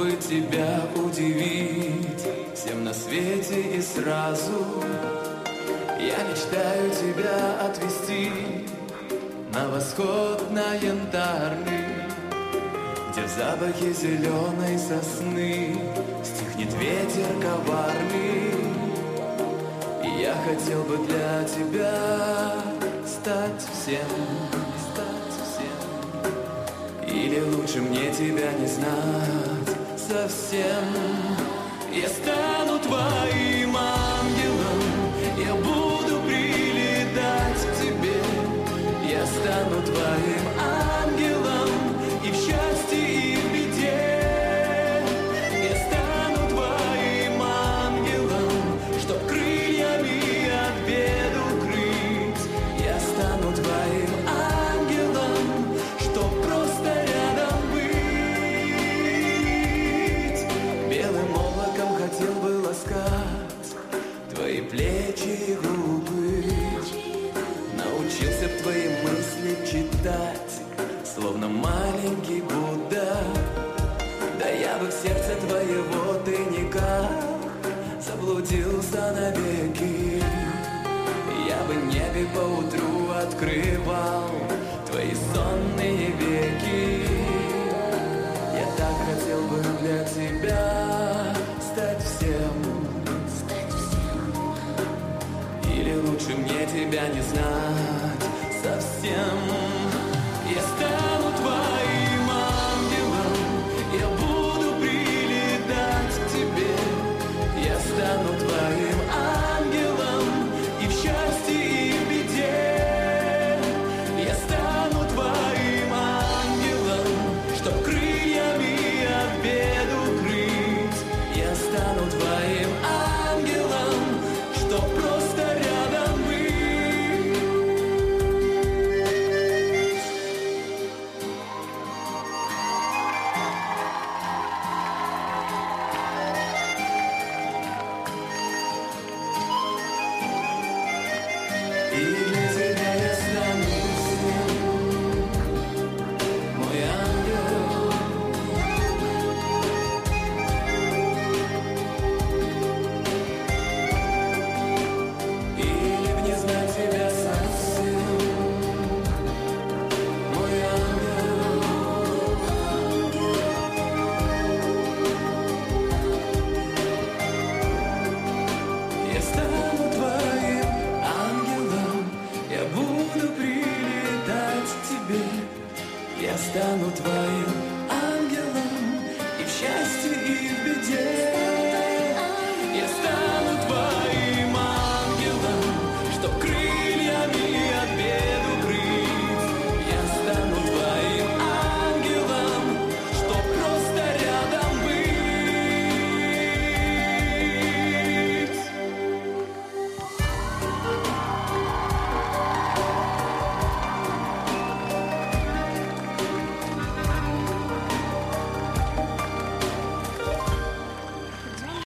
бы тебя удивить всем на свете и сразу. Я мечтаю тебя отвезти на восход, на янтарный, где в запахе зеленой сосны стихнет ветер коварный. И я хотел бы для тебя стать всем, или лучше мне тебя не знать совсем. Я стану твоим ангелом, я буду прилетать к тебе. Я стану твоим ангелом и в счастье, и в беде. Я стану твоим ангелом, чтоб крыльями от бед укрыть. Я стану твоим ангелом, чтоб просто рядом быть. Белым облаком хотел бы ласкать твои плечи и губы. Научился б твои мысли читать, словно маленький Будда. Да я бы в сердце твоего тайника заблудился навеки. Я бы небе поутру открывал твои сонные веки. Я так хотел бы для тебя стать всем, или лучше мне тебя не знать совсем. Я стану твоим ангелом, я буду прилетать к тебе. Я стану твоим ангелом и в счастье, и в беде. Я стану твоим ангелом, чтоб крыльями от бед укрыть. Я стану твоим ангелом, чтоб просто рядом быть. И для тебя я стану всем, мой ангел. Или б не знать тебя совсем, мой ангел. Я стану твоим ангелом, я буду прилетать к тебе. Я стану твоим ангелом и в счастье, и в беде.